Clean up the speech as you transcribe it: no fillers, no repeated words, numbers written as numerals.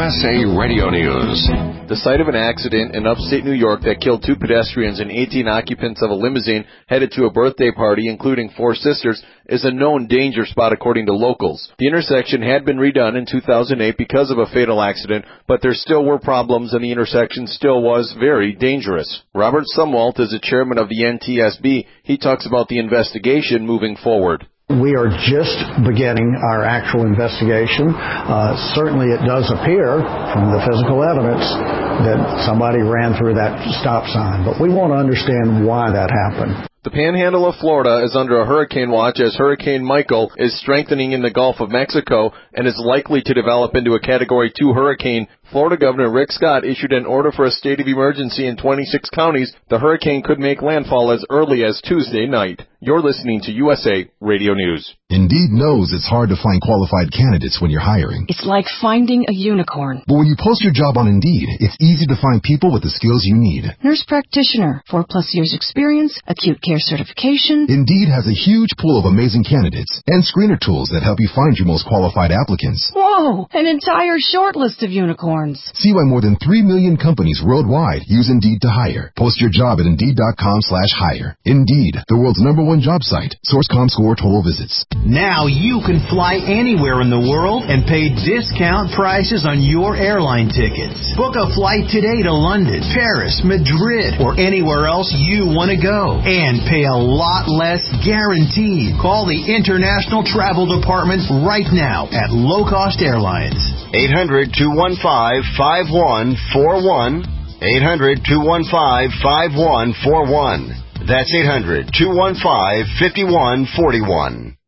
USA Radio News. The site of an accident in upstate New York that killed 2 pedestrians and 18 occupants of a limousine headed to a birthday party, including 4 sisters, is a known danger spot according to locals. The intersection had been redone in 2008 because of a fatal accident, but there still were problems and the intersection still was very dangerous. Robert Sumwalt is the chairman of the NTSB. He talks about the investigation moving forward. We are just beginning our actual investigation. Certainly it does appear from the physical evidence that somebody ran through that stop sign, but we want to understand why that happened. The panhandle of Florida is under a hurricane watch as Hurricane Michael is strengthening in the Gulf of Mexico and is likely to develop into a Category 2 hurricane. Florida Governor Rick Scott issued an order for a state of emergency in 26 counties. The hurricane could make landfall as early as Tuesday night. You're listening to USA Radio News. Indeed knows it's hard to find qualified candidates when you're hiring. It's like finding a unicorn. But when you post your job on Indeed, it's easy to find people with the skills you need. Nurse practitioner, 4+ years experience, acute care certification. Indeed has a huge pool of amazing candidates and screener tools that help you find your most qualified applicants. Whoa, an entire short list of unicorns. See why more than 3 million companies worldwide use Indeed to hire. Post your job at Indeed.com/hire. Indeed, the world's #1 job site. Source.com/score total visits. Now you can fly anywhere in the world and pay discount prices on your airline tickets. Book a flight today to London, Paris, Madrid, or anywhere else you want to go. And pay a lot less guaranteed. Call the International Travel Department right now at Low Cost Airlines. 800-215-5141. 800-215-5141. That's 800-215-5141.